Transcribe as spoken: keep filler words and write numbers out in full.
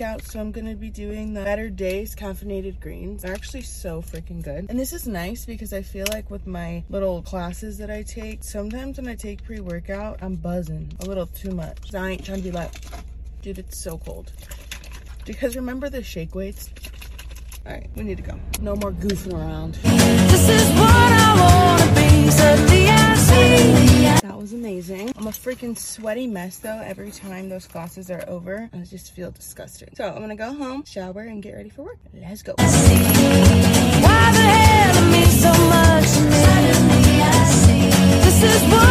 pre-workout, so I'm gonna be doing the Better Days caffeinated greens. They're actually so freaking good. And this is nice because I feel like with my little classes that I take, sometimes when I take pre-workout, I'm buzzing a little too much. I ain't trying to be like, dude, it's so cold. Because remember the shake weights? All right, we need to go. No more goofing around. This is what I wanna be, suddenly I see. That was amazing. I'm a freaking sweaty mess though every time those classes are over. I just feel disgusting. So I'm gonna go home, shower, and get ready for work. Let's go. Why the hell it means so much to me? Suddenly I see. This is what